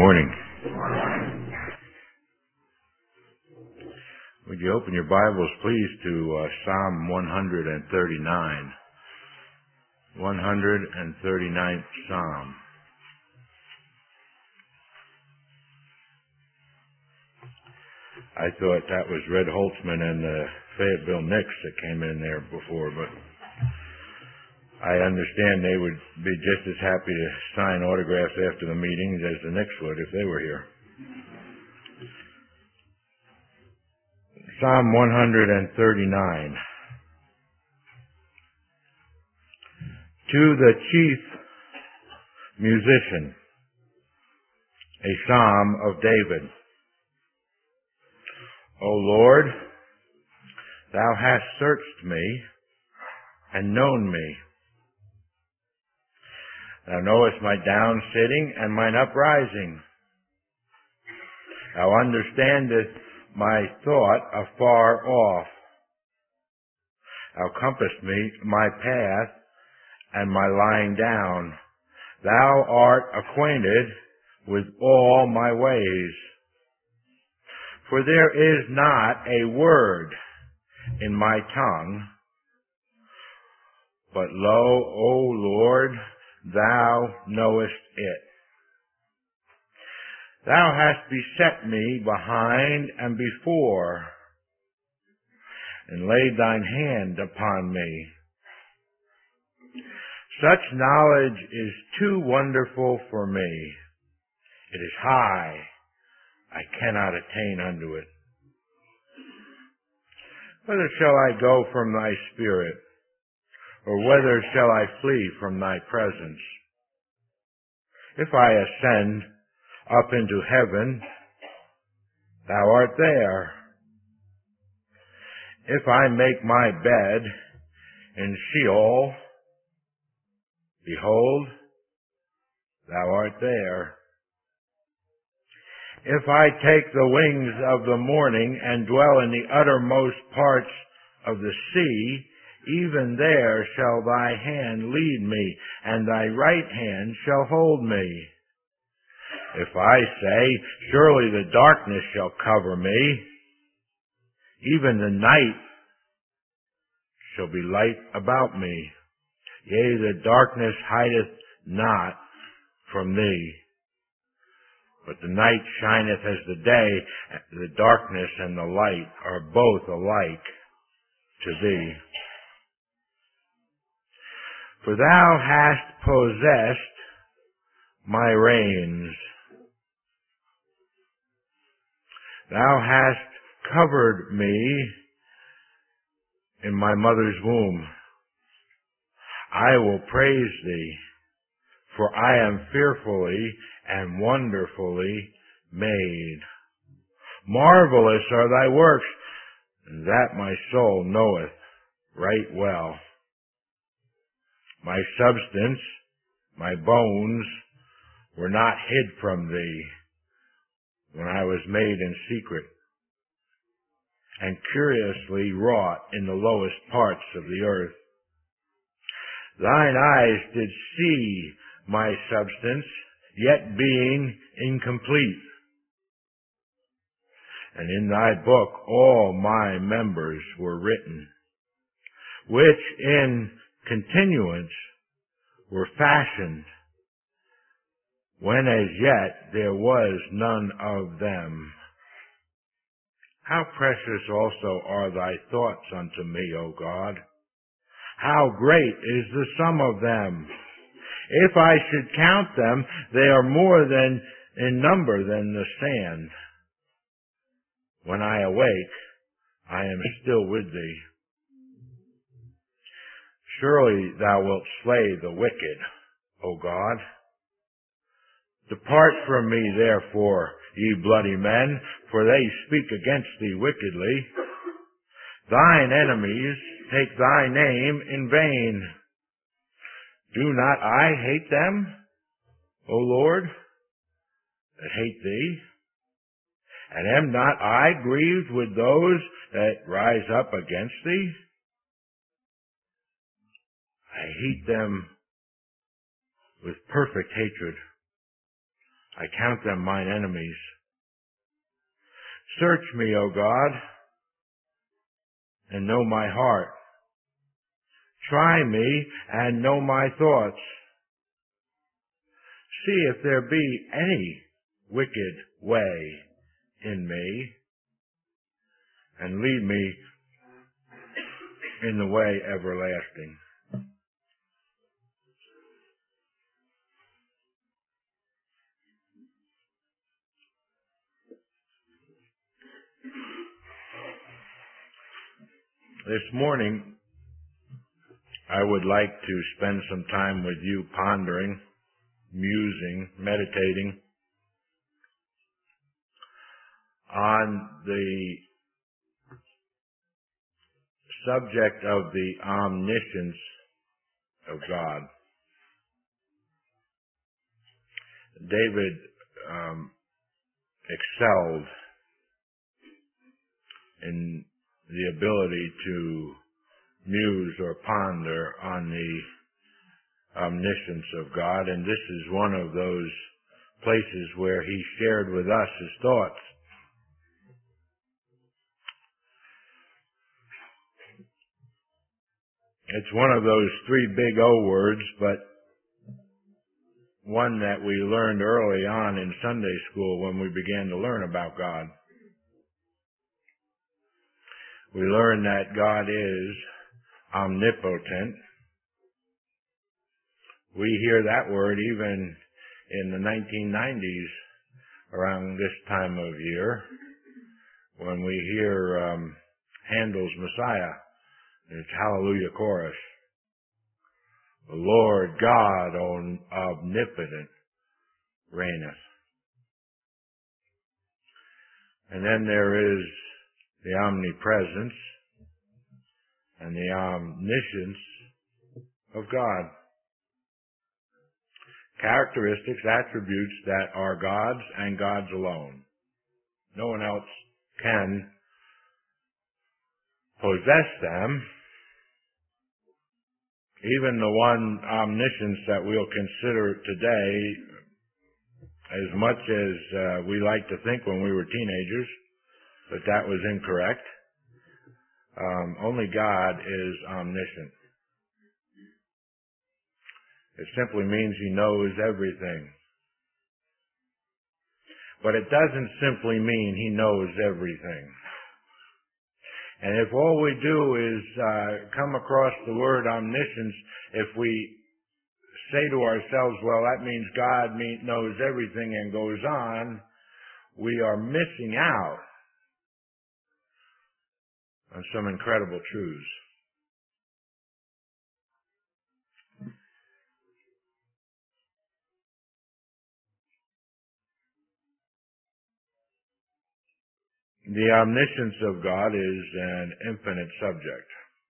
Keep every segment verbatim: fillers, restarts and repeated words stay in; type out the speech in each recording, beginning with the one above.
morning. Would you open your Bibles, please, to uh, Psalm one thirty-nine. one thirty-ninth Psalm. I thought that was Red Holtzman and the Fayetteville Knicks that came in there before, but I understand they would be just as happy to sign autographs after the meetings as the Knicks would if they were here. Psalm one thirty-nine. To the chief musician, a psalm of David. O Lord, thou hast searched me and known me. Thou knowest my down sitting and mine uprising. Thou understandest my thought afar off. Thou compassest me my path and my lying down. Thou art acquainted with all my ways. For there is not a word in my tongue, but lo, O Lord, thou knowest it. Thou hast beset me behind and before, and laid thine hand upon me. Such knowledge is too wonderful for me. It is high. I cannot attain unto it. Whither shall I go from thy spirit? Or whither shall I flee from thy presence? If I ascend up into heaven, thou art there. If I make my bed in Sheol, behold, thou art there. If I take the wings of the morning and dwell in the uttermost parts of the sea, even there shall thy hand lead me, and thy right hand shall hold me. If I say, surely the darkness shall cover me, even the night shall be light about me. Yea, the darkness hideth not from thee. But the night shineth as the day, the darkness and the light are both alike to thee. For thou hast possessed my reins. Thou hast covered me in my mother's womb. I will praise thee, for I am fearfully and wonderfully made. Marvelous are thy works, and that my soul knoweth right well. My substance, my bones, were not hid from thee when I was made in secret, and curiously wrought in the lowest parts of the earth. Thine eyes did see my substance, yet being incomplete. And in thy book all my members were written, which in continuance were fashioned, when as yet there was none of them. How precious also are thy thoughts unto me, O God! How great is the sum of them! If I should count them, they are more than in number than the sand. When I awake, I am still with thee. Surely thou wilt slay the wicked, O God. Depart from me, therefore, ye bloody men, for they speak against thee wickedly. Thine enemies take thy name in vain. Do not I hate them, O Lord, that hate thee? And am not I grieved with those that rise up against thee? I hate them with perfect hatred. I count them mine enemies. Search me, O God, and know my heart. Try me and know my thoughts. See if there be any wicked way in me, and lead me in the way everlasting. This morning, I would like to spend some time with you pondering, musing, meditating on the subject of the omniscience of God. David um, excelled in the ability to muse or ponder on the omniscience of God, and this is one of those places where he shared with us his thoughts. It's one of those three big O words, but one that we learned early on in Sunday school when we began to learn about God. We learned that God is omnipotent. We hear that word even in the nineteen nineties around this time of year when we hear um, Handel's Messiah. It's Hallelujah Chorus. The Lord God omnipotent reigneth. And then there is the omnipresence and the omniscience of God. Characteristics, attributes that are God's and God's alone. No one else can possess them. Even the one omniscience that we'll consider today, as much as uh, we like to think when we were teenagers, but that was incorrect. Um, only God is omniscient. It simply means he knows everything. But it doesn't simply mean he knows everything. And if all we do is uh, come across the word omniscience, if we say to ourselves, well, that means God mean, knows everything and goes on, we are missing out on some incredible truths. The omniscience of God is an infinite subject.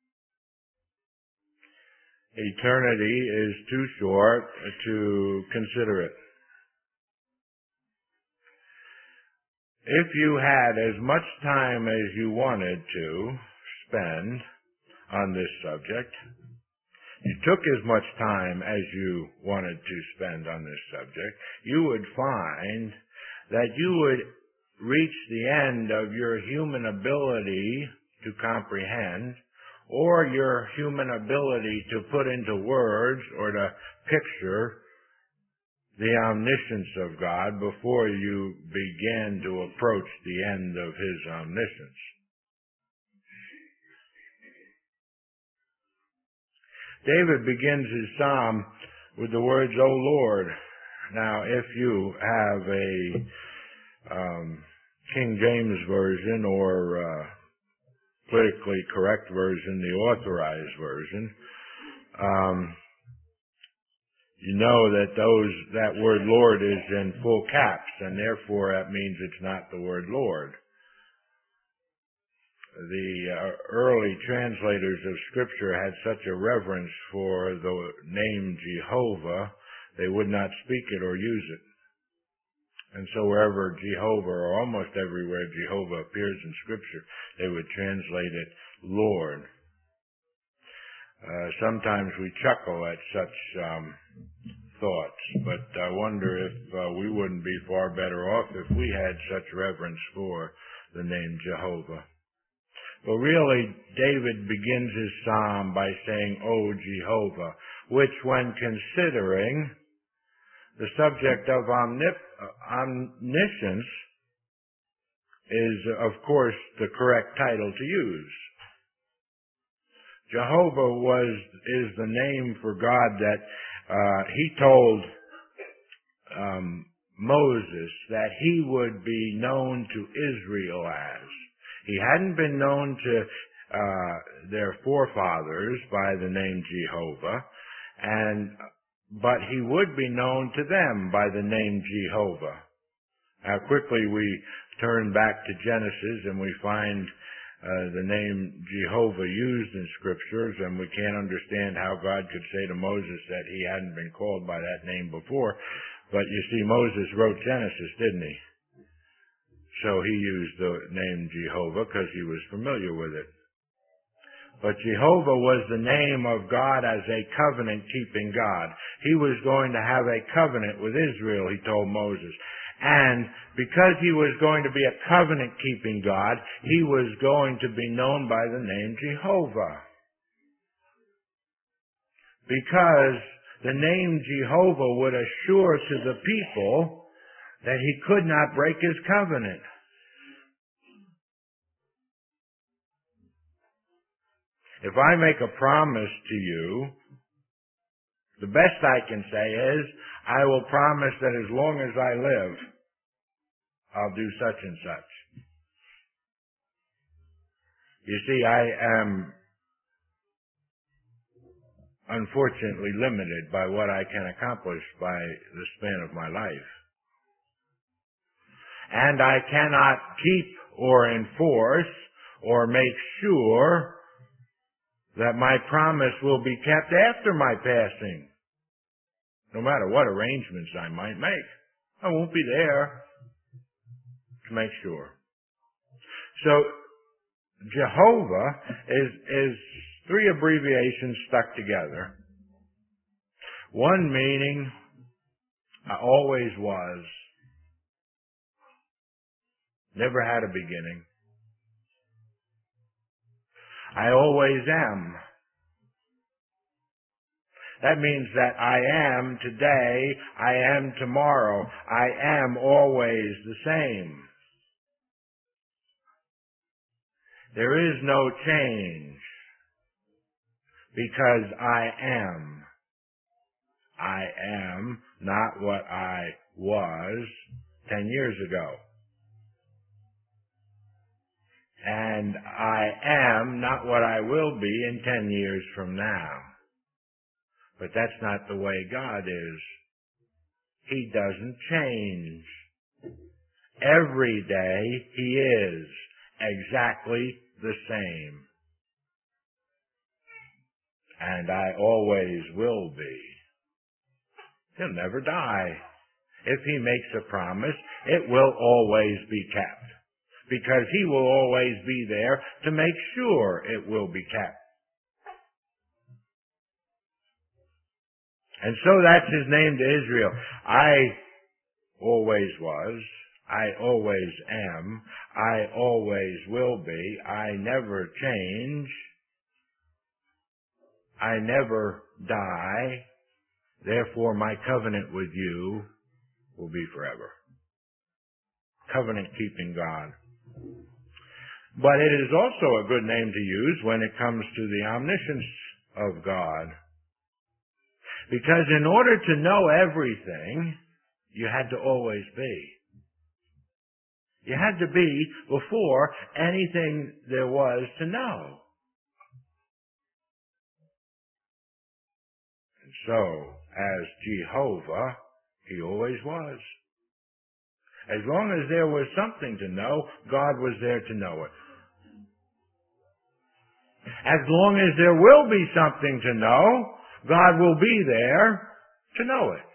Eternity is too short to consider it. If you had as much time as you wanted to spend on this subject, you took as much time as you wanted to spend on this subject, you would find that you would reach the end of your human ability to comprehend, or your human ability to put into words or to picture the omniscience of God before you begin to approach the end of his omniscience. David begins his psalm with the words, O Lord. Now, if you have a um, King James Version or uh, politically correct version, the authorized version, um, you know that those that word Lord is in full caps, and therefore that means it's not the word Lord. The uh, early translators of Scripture had such a reverence for the name Jehovah, they would not speak it or use it. And so wherever Jehovah, or almost everywhere Jehovah appears in Scripture, they would translate it Lord. Uh, sometimes we chuckle at such um, thoughts, but I wonder if uh, we wouldn't be far better off if we had such reverence for the name Jehovah. But really, David begins his psalm by saying, O Jehovah, which when considering the subject of omnip- omniscience is, of course, the correct title to use. Jehovah was is the name for God that uh, he told um, Moses that he would be known to Israel as. He hadn't been known to uh, their forefathers by the name Jehovah, and but he would be known to them by the name Jehovah. Now, quickly we turn back to Genesis and we find uh, the name Jehovah used in scriptures, and we can't understand how God could say to Moses that he hadn't been called by that name before. But you see, Moses wrote Genesis, didn't he? So he used the name Jehovah because he was familiar with it. But Jehovah was the name of God as a covenant-keeping God. He was going to have a covenant with Israel, he told Moses. And because he was going to be a covenant-keeping God, he was going to be known by the name Jehovah. Because the name Jehovah would assure to the people that he could not break his covenant. If I make a promise to you, the best I can say is, I will promise that as long as I live, I'll do such and such. You see, I am unfortunately limited by what I can accomplish by the span of my life. And I cannot keep or enforce or make sure that my promise will be kept after my passing. No matter what arrangements I might make, I won't be there to make sure. So, Jehovah is, is three abbreviations stuck together. One meaning, I always was, never had a beginning. I always am. That means that I am today, I am tomorrow, I am always the same. There is no change because I am. I am not what I was ten years ago. And I am not what I will be in ten years from now. But that's not the way God is. He doesn't change. Every day He is exactly the same. And I always will be. He'll never die. If He makes a promise, it will always be kept. Because He will always be there to make sure it will be kept. And so that's His name to Israel. I always was. I always am. I always will be. I never change. I never die. Therefore, my covenant with you will be forever. Covenant-keeping God. But it is also a good name to use when it comes to the omniscience of God. Because in order to know everything, you had to always be. You had to be before anything there was to know. And so, as Jehovah, He always was. As long as there was something to know, God was there to know it. As long as there will be something to know, God will be there to know it.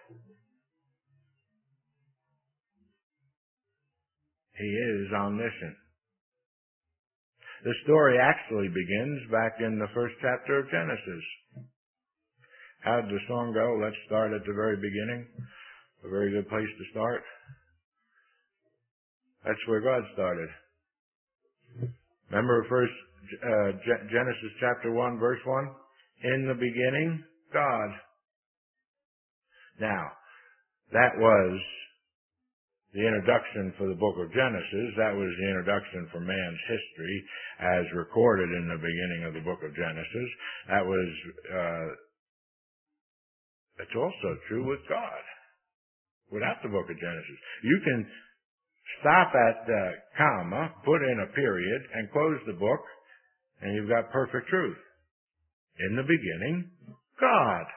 He is omniscient. The story actually begins back in the first chapter of Genesis. How did the song go? Let's start at the very beginning. A very good place to start. That's where God started. Remember first uh, Genesis chapter one, verse one? In the beginning, God. Now, that was the introduction for the book of Genesis. That was the introduction for man's history as recorded in the beginning of the book of Genesis. That was, uh, it's also true with God. Without the book of Genesis. You can stop at the comma, put in a period, and close the book, and you've got perfect truth. In the beginning, God.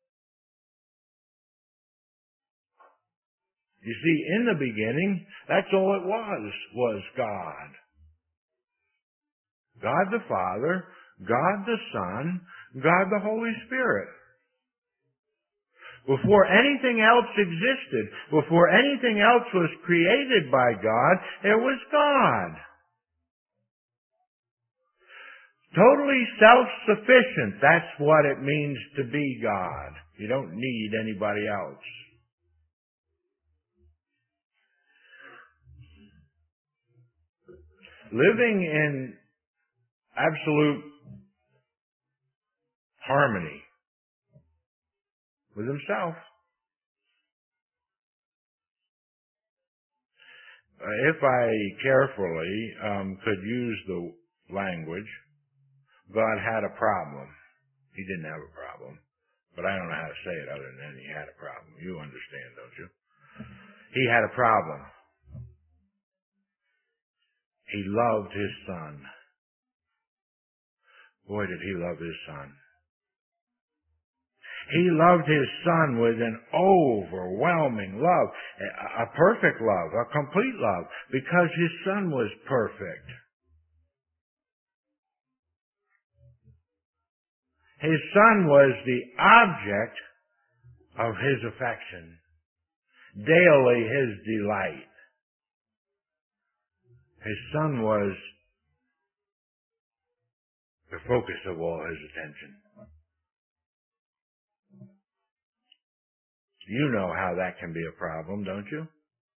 You see, in the beginning, that's all it was, was God. God the Father, God the Son, God the Holy Spirit. Before anything else existed, before anything else was created by God, there was God. Totally self-sufficient. That's what it means to be God. You don't need anybody else. Living in absolute harmony with himself. Uh, if I carefully um, could use the language, God had a problem. He didn't have a problem, but I don't know how to say it other than he had a problem. You understand, don't you? He had a problem. He loved his son. Boy, did he love his son. He loved his son with an overwhelming love, a perfect love, a complete love, because his son was perfect. His son was the object of his affection, daily his delight. His son was the focus of all his attention. You know how that can be a problem, don't you?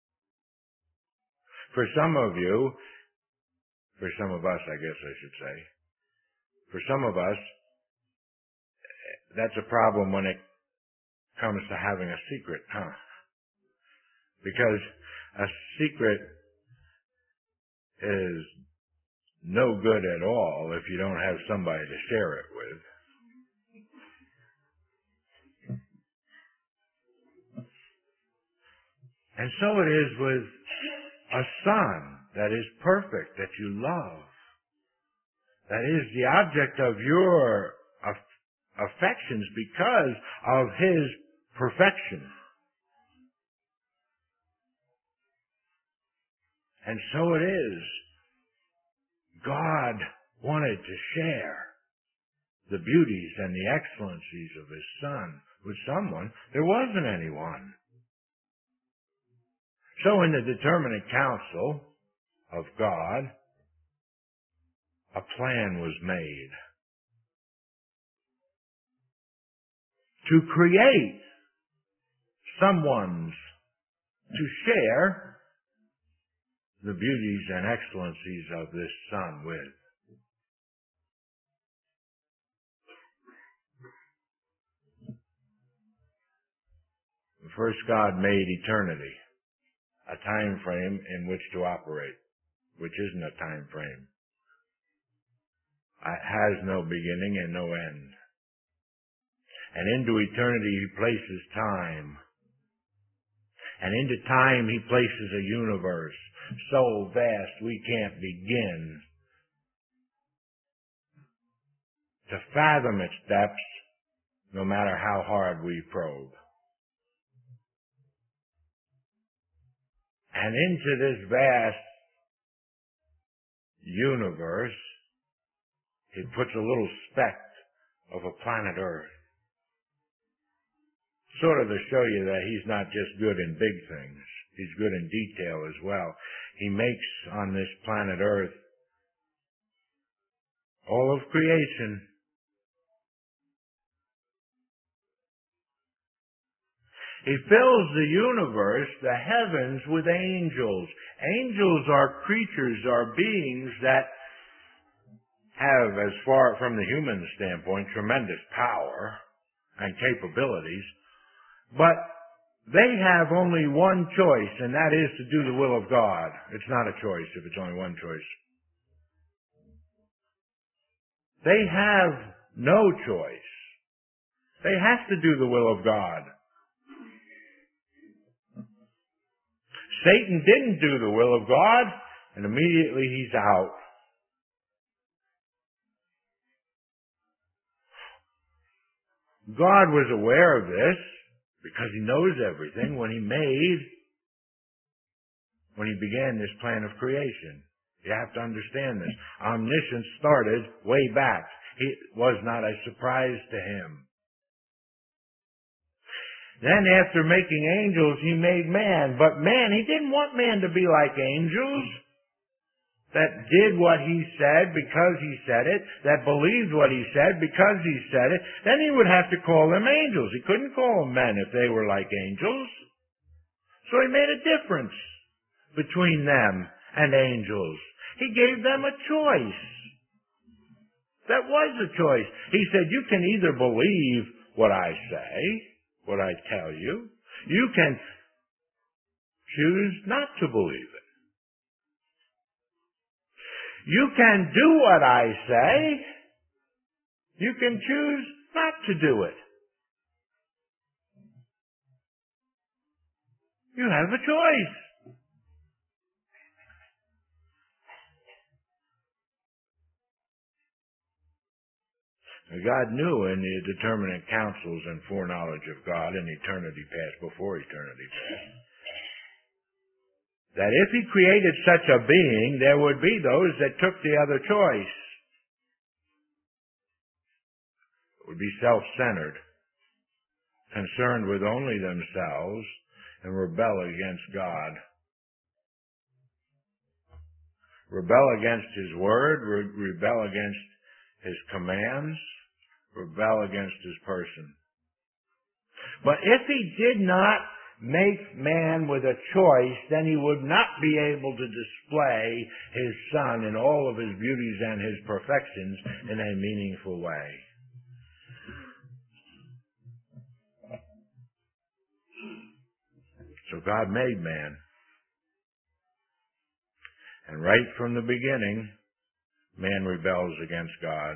For some of you, for some of us, I guess I should say, for some of us, that's a problem when it comes to having a secret, huh? Because a secret is no good at all if you don't have somebody to share it with. And so it is with a son that is perfect, that you love, that is the object of your affections because of his perfection. And so it is. God wanted to share the beauties and the excellencies of his son with someone. There wasn't anyone. So in the determinate counsel of God, a plan was made to create someone's, to share the beauties and excellencies of this son with. First, God made eternity, a time frame in which to operate, which isn't a time frame. It has no beginning and no end. And into eternity he places time. And into time he places a universe so vast we can't begin to fathom its depths, no matter how hard we probe. And into this vast universe, he puts a little speck of a planet Earth. Sort of to show you that he's not just good in big things. He's good in detail as well. He makes on this planet Earth all of creation. He fills the universe, the heavens, with angels. Angels are creatures, are beings that have, as far from the human standpoint, tremendous power and capabilities, but they have only one choice, and that is to do the will of God. It's not a choice if it's only one choice. They have no choice. They have to do the will of God. Satan didn't do the will of God, and immediately he's out. God was aware of this because he knows everything when he made, when he began this plan of creation. You have to understand this. Omniscience started way back. It was not a surprise to him. Then after making angels, he made man. But man, he didn't want man to be like angels, that did what he said because he said it, that believed what he said because he said it. Then he would have to call them angels. He couldn't call them men if they were like angels. So he made a difference between them and angels. He gave them a choice. That was a choice. He said, you can either believe what I say, what I tell you. You can choose not to believe it. You can do what I say. You can choose not to do it. You have a choice. God knew in the determinate counsels and foreknowledge of God in eternity past, before eternity past, that if he created such a being, there would be those that took the other choice. It would be self-centered, concerned with only themselves, and rebel against God. Rebel against his word, re- rebel against his commands, rebel against his person. But if he did not make man with a choice, then he would not be able to display his Son in all of his beauties and his perfections in a meaningful way. So God made man. And right from the beginning, man rebels against God.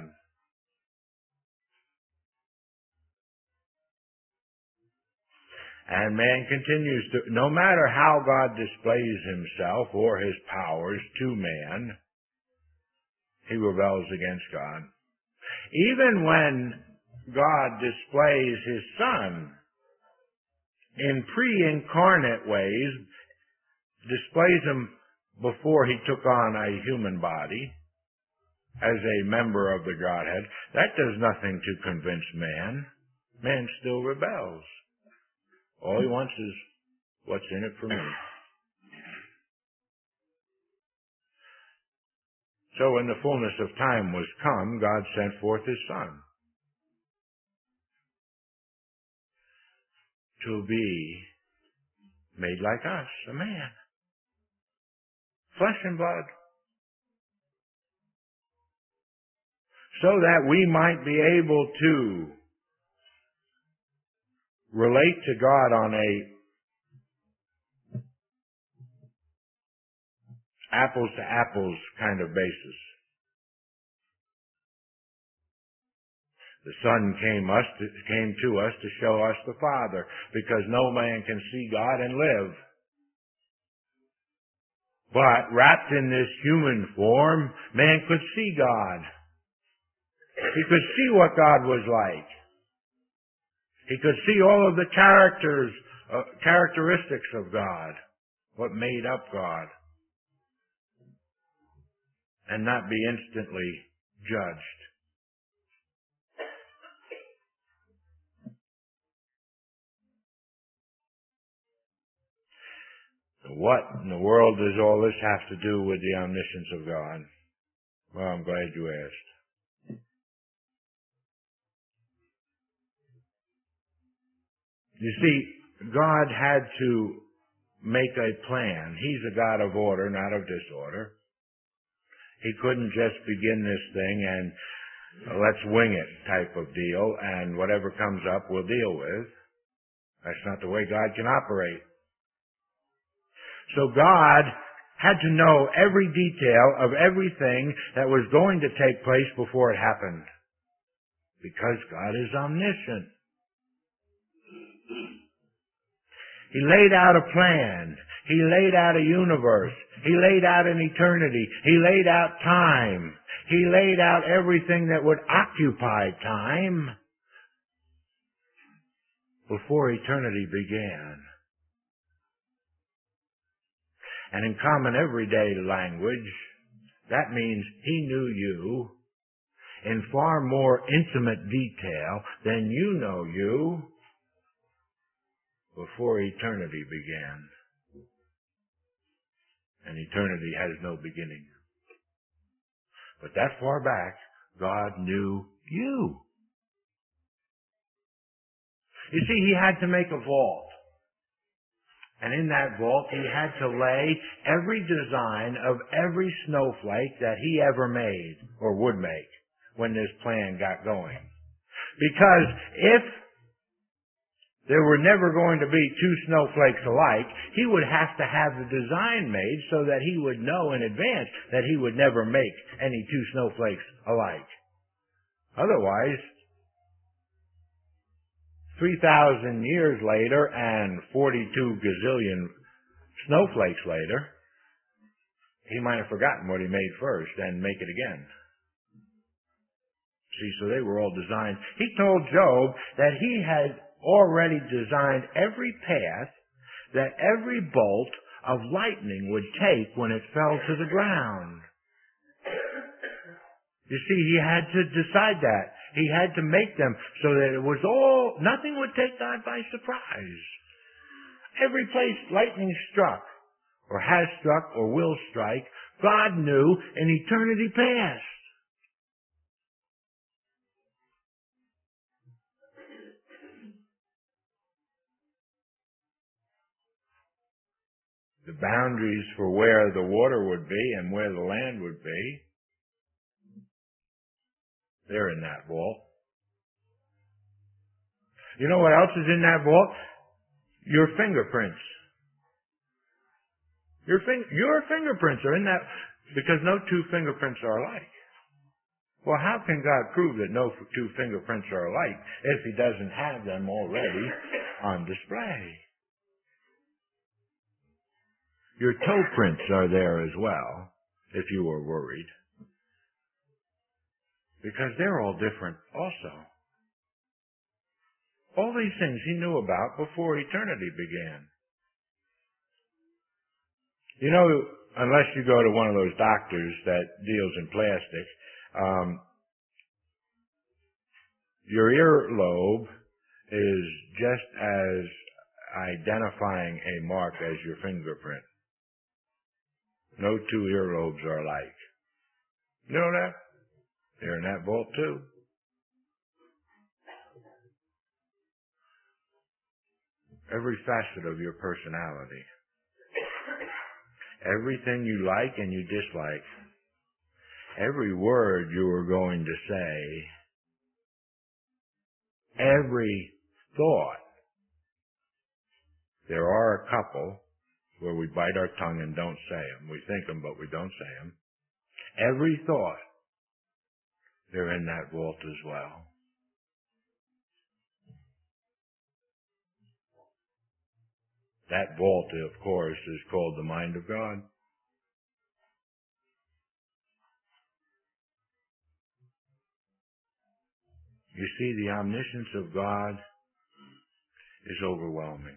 And man continues to, no matter how God displays himself or his powers to man, he rebels against God. Even when God displays his Son in pre-incarnate ways, displays him before he took on a human body as a member of the Godhead, that does nothing to convince man. Man still rebels. All he wants is, what's in it for me? So when the fullness of time was come, God sent forth his Son to be made like us, a man. Flesh and blood. So that we might be able to relate to God on a apples to apples kind of basis. The Son came us to, came to us to show us the Father, because no man can see God and live. But wrapped in this human form, man could see God. He could see what God was like. He could see all of the characters, uh, characteristics of God, what made up God, and not be instantly judged. What in the world does all this have to do with the omniscience of God? Well, I'm glad you asked. You see, God had to make a plan. He's a God of order, not of disorder. He couldn't just begin this thing and let's wing it type of deal, and whatever comes up we'll deal with. That's not the way God can operate. So God had to know every detail of everything that was going to take place before it happened. Because God is omniscient. He laid out a plan. He laid out a universe. He laid out an eternity. He laid out time. He laid out everything that would occupy time before eternity began. And in common everyday language, that means He knew you in far more intimate detail than you know you before eternity began. And eternity has no beginning. But that far back, God knew you. You see, He had to make a vault. And in that vault, He had to lay every design of every snowflake that He ever made or would make when this plan got going. Because if there were never going to be two snowflakes alike, He would have to have the design made so that He would know in advance that He would never make any two snowflakes alike. Otherwise, three thousand years later and forty-two gazillion snowflakes later, He might have forgotten what He made first and make it again. See, so they were all designed. He told Job that he had already designed every path that every bolt of lightning would take when it fell to the ground. You see, he had to decide that. He had to make them so that it was all, nothing would take God by surprise. Every place lightning struck, or has struck, or will strike, God knew in eternity past. The boundaries for where the water would be and where the land would be, they're in that vault. You know what else is in that vault? Your fingerprints. Your, fing- your fingerprints are in that, because no two fingerprints are alike. Well, how can God prove that no two fingerprints are alike if He doesn't have them already on display? Your toe prints are there as well, if you were worried. Because they're all different also. All these things He knew about before eternity began. You know, unless you go to one of those doctors that deals in plastic, um, your earlobe is just as identifying a mark as your fingerprint. No two earlobes are alike. You know that? They're in that vault too. Every facet of your personality. Everything you like and you dislike. Every word you are going to say. Every thought. There are a couple where we bite our tongue and don't say them. We think them, but we don't say them. Every thought, they're in that vault as well. That vault, of course, is called the mind of God. You see, the omniscience of God is overwhelming.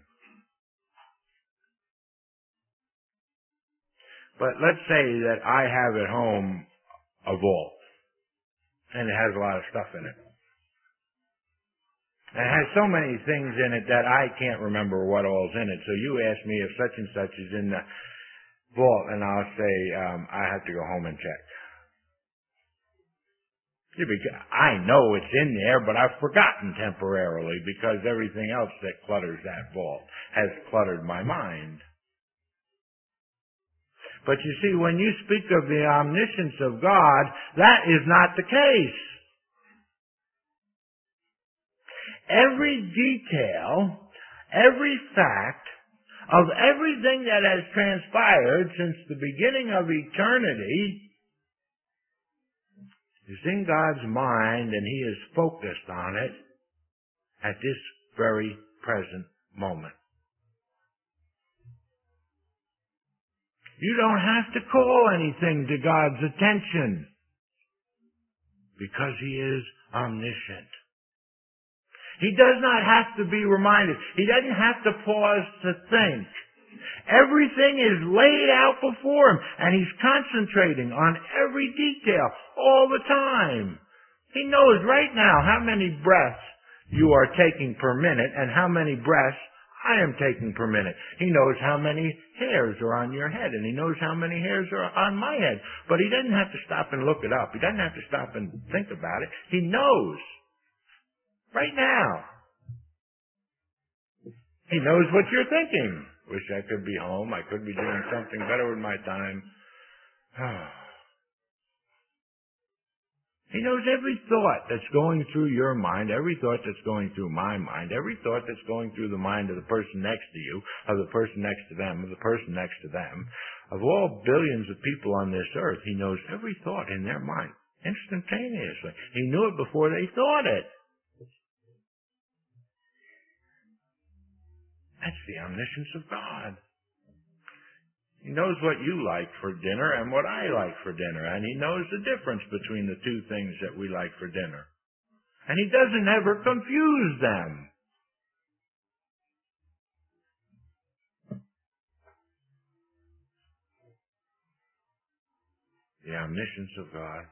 But let's say that I have at home a vault, and it has a lot of stuff in it. And it has so many things in it that I can't remember what all's in it. So you ask me if such and such is in the vault, and I'll say, um, I have to go home and check. See, because I know it's in there, but I've forgotten temporarily because everything else that clutters that vault has cluttered my mind. But you see, when you speak of the omniscience of God, that is not the case. Every detail, every fact of everything that has transpired since the beginning of eternity is in God's mind, and He is focused on it at this very present moment. You don't have to call anything to God's attention because He is omniscient. He does not have to be reminded. He doesn't have to pause to think. Everything is laid out before Him, and He's concentrating on every detail all the time. He knows right now how many breaths you are taking per minute and how many breaths I am taking per minute. He knows how many hairs are on your head, and He knows how many hairs are on my head. But He doesn't have to stop and look it up. He doesn't have to stop and think about it. He knows. Right now. He knows what you're thinking. Wish I could be home. I could be doing something better with my time. He knows every thought that's going through your mind, every thought that's going through my mind, every thought that's going through the mind of the person next to you, of the person next to them, of the person next to them. Of all billions of people on this earth, He knows every thought in their mind instantaneously. He knew it before they thought it. That's the omniscience of God. He knows what you like for dinner and what I like for dinner, and He knows the difference between the two things that we like for dinner. And He doesn't ever confuse them. The omniscience of God.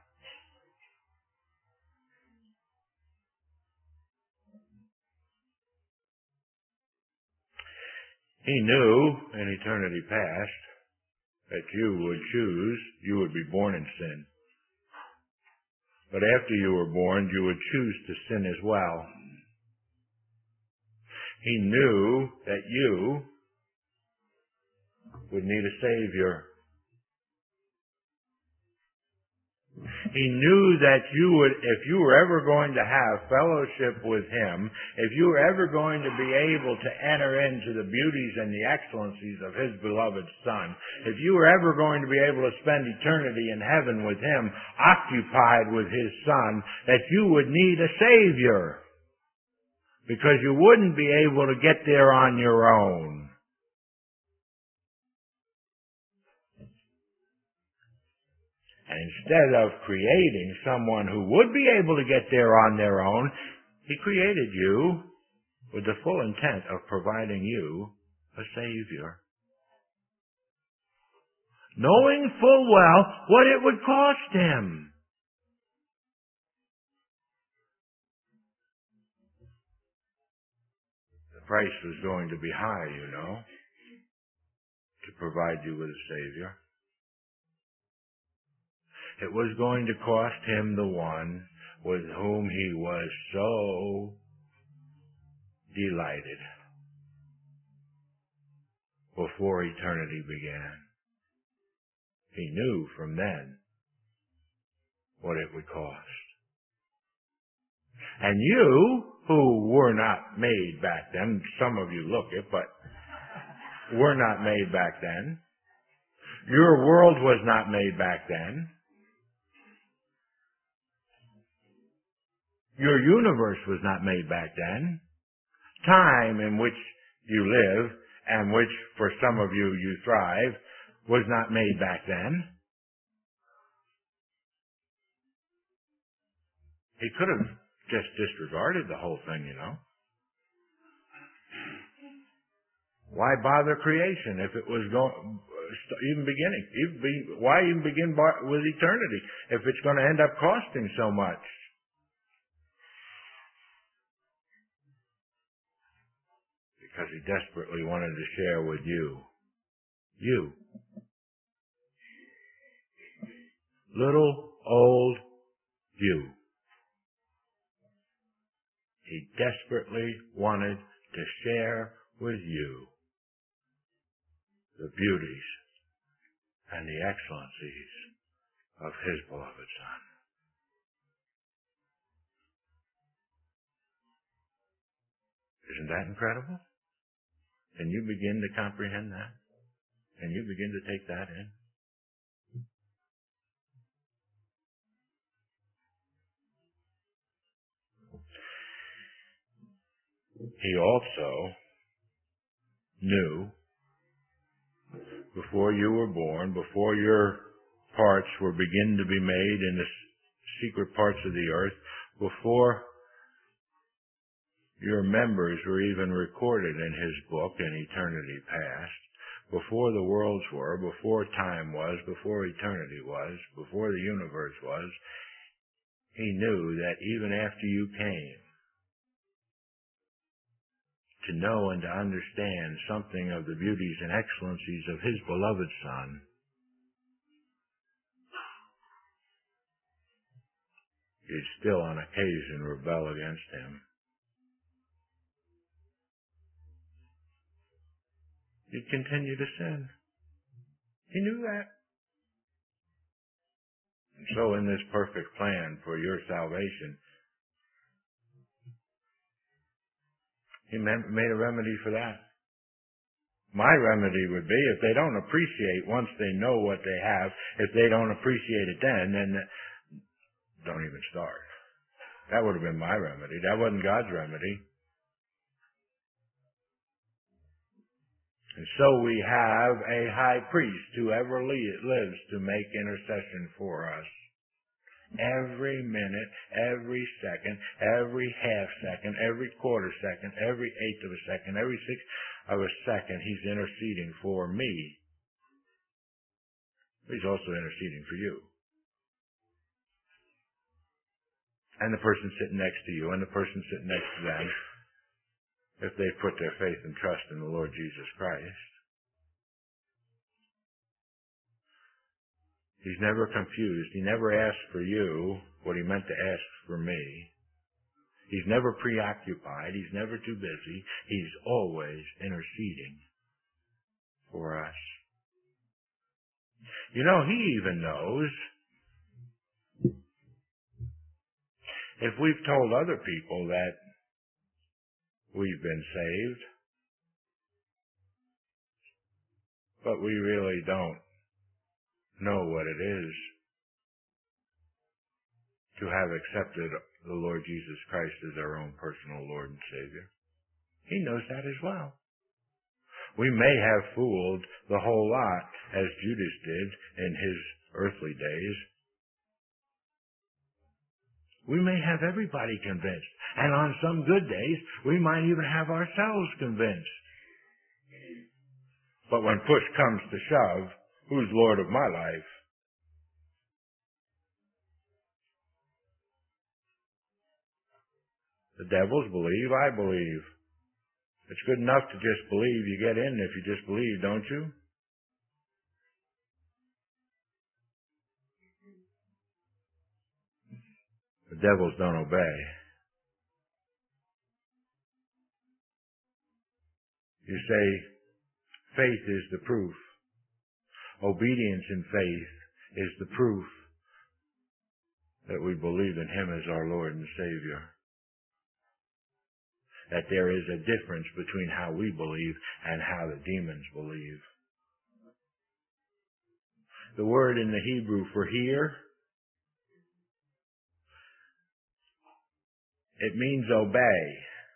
He knew in eternity past that you would choose, you would be born in sin. But after you were born, you would choose to sin as well. He knew that you would need a Savior. He knew that you would, if you were ever going to have fellowship with Him, if you were ever going to be able to enter into the beauties and the excellencies of His beloved Son, if you were ever going to be able to spend eternity in heaven with Him, occupied with His Son, that you would need a Savior. Because you wouldn't be able to get there on your own. And instead of creating someone who would be able to get there on their own, He created you with the full intent of providing you a Savior. Knowing full well what it would cost Him. The price was going to be high, you know, to provide you with a Savior. It was going to cost Him the one with whom He was so delighted before eternity began. He knew from then what it would cost. And you, who were not made back then, some of you look it, but were not made back then. Your world was not made back then. Your universe was not made back then. Time in which you live, and which for some of you you thrive, was not made back then. He could have just disregarded the whole thing, you know. Why bother creation if it was going, even beginning? Even be, why even begin with eternity if it's going to end up costing so much? Because He desperately wanted to share with you. You. Little, old you. He desperately wanted to share with you the beauties and the excellencies of His beloved Son. Isn't that incredible? Can you begin to comprehend that? Can you begin to take that in? He also knew before you were born, before your parts were beginning to be made in the secret parts of the earth, before your members were even recorded in His book in eternity past, before the worlds were, before time was, before eternity was, before the universe was, He knew that even after you came, to know and to understand something of the beauties and excellencies of His beloved Son, you'd still on occasion rebel against Him. You'd continue to sin. He knew that. And so in this perfect plan for your salvation, He made a remedy for that. My remedy would be, if they don't appreciate once they know what they have, if they don't appreciate it then, then don't even start. That would have been my remedy. That wasn't God's remedy. And so we have a high priest who ever lives to make intercession for us. Every minute, every second, every half second, every quarter second, every eighth of a second, every sixth of a second, He's interceding for me. He's also interceding for you. And the person sitting next to you, and the person sitting next to them, if they put their faith and trust in the Lord Jesus Christ. He's never confused. He never asked for you what He meant to ask for me. He's never preoccupied. He's never too busy. He's always interceding for us. You know, He even knows if we've told other people that we've been saved, but we really don't know what it is to have accepted the Lord Jesus Christ as our own personal Lord and Savior. He knows that as well. We may have fooled the whole lot, as Judas did in his earthly days. We may have everybody convinced, and on some good days, we might even have ourselves convinced. But when push comes to shove, who's Lord of my life? The devils believe, I believe. It's good enough to just believe. You get in if you just believe, don't you? The devils don't obey. You say, faith is the proof. Obedience in faith is the proof that we believe in Him as our Lord and Savior. That there is a difference between how we believe and how the demons believe. The word in the Hebrew for hear, it means obey.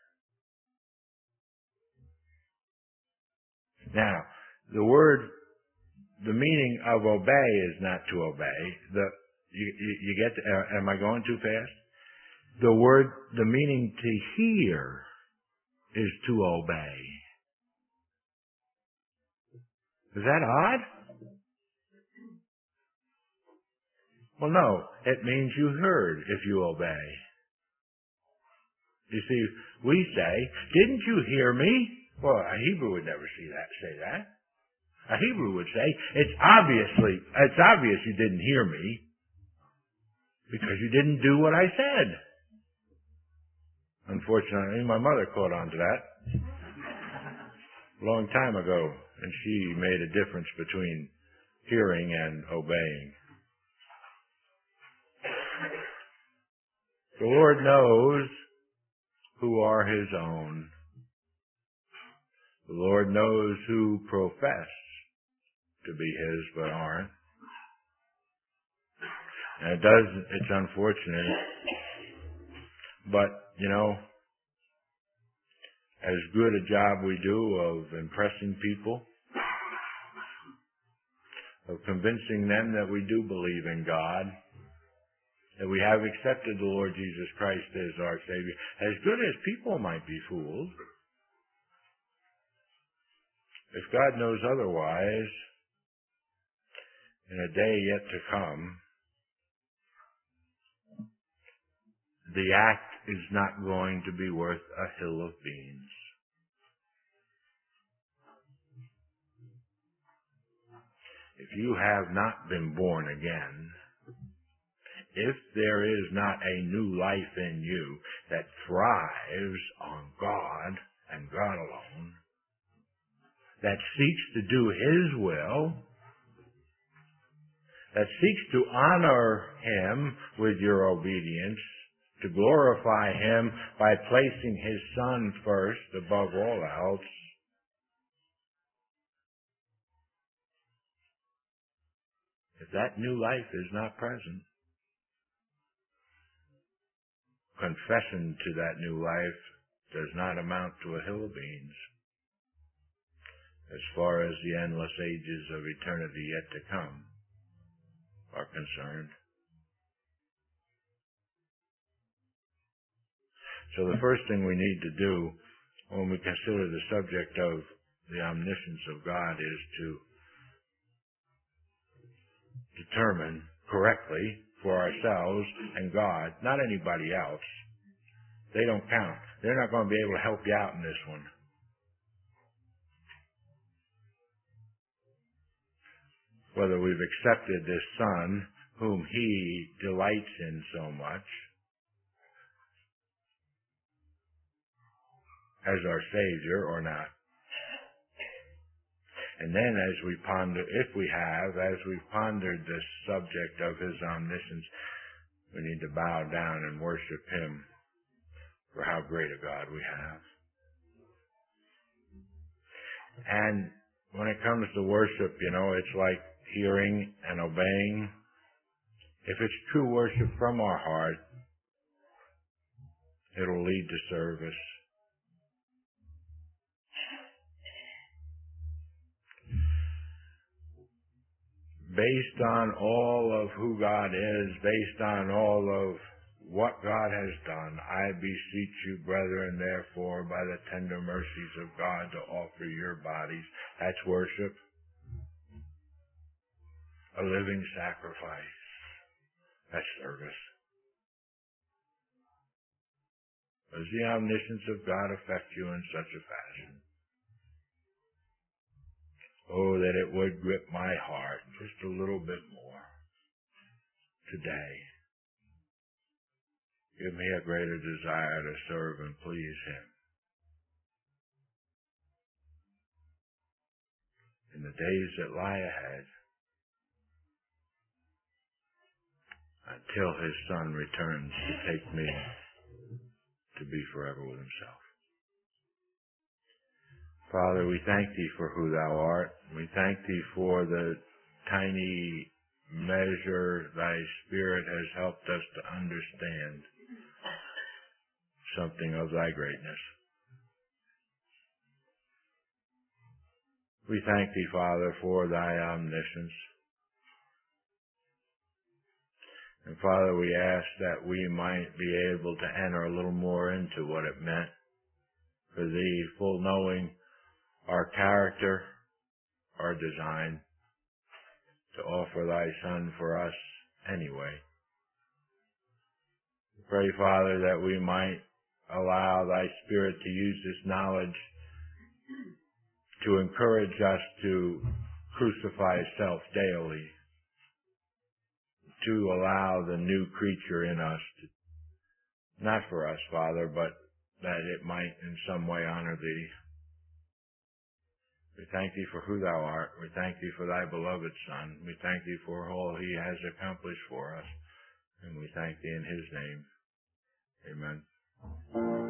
Now, the word, the meaning of obey is not to obey. The you, you, you get? To, uh, am I going too fast? The word, the meaning to hear, is to obey. Is that odd? Well, no. It means you heard if you obey. You see, we say, didn't you hear me? Well, a Hebrew would never see that, say that. A Hebrew would say, it's obviously, it's obvious you didn't hear me because you didn't do what I said. Unfortunately, my mother caught on to that a long time ago, and she made a difference between hearing and obeying. The Lord knows who are His own. The Lord knows who profess to be His but aren't. And it does, it's unfortunate, but, you know, as good a job we do of impressing people, of convincing them that we do believe in God, that we have accepted the Lord Jesus Christ as our Savior, as good as people might be fooled, if God knows otherwise, in a day yet to come, the act is not going to be worth a hill of beans. If you have not been born again, if there is not a new life in you that thrives on God and God alone, that seeks to do His will, that seeks to honor Him with your obedience, to glorify Him by placing His Son first above all else, if that new life is not present, confession to that new life does not amount to a hill of beans as far as the endless ages of eternity yet to come are concerned. So the first thing we need to do when we consider the subject of the omniscience of God is to determine correctly for ourselves and God, not anybody else. They don't count. They're not going to be able to help you out in this one. Whether we've accepted this Son whom He delights in so much as our Savior or not. And then as we ponder, if we have, as we've pondered this subject of His omniscience, we need to bow down and worship Him for how great a God we have. And when it comes to worship, you know, it's like hearing and obeying. If it's true worship from our heart, it'll lead to service. Based on all of who God is, based on all of what God has done, I beseech you, brethren, therefore, by the tender mercies of God, to offer your bodies. That's worship. A living sacrifice. That's service. Does the omniscience of God affect you in such a fashion? Oh, that it would grip my heart just a little bit more today. Give me a greater desire to serve and please Him. In the days that lie ahead, until His Son returns to take me to be forever with Himself. Father, we thank Thee for who Thou art. We thank Thee for the tiny measure Thy Spirit has helped us to understand something of Thy greatness. We thank Thee, Father, for Thy omniscience. And Father, we ask that we might be able to enter a little more into what it meant for Thee, full knowing our character, our design, to offer Thy Son for us anyway. We pray, Father, that we might allow Thy Spirit to use this knowledge to encourage us to crucify self daily, to allow the new creature in us, to, not for us, Father, but that it might in some way honor thee. We thank thee for who thou art. We thank thee for thy beloved Son. We thank thee for all he has accomplished for us. And we thank thee in his name. Amen.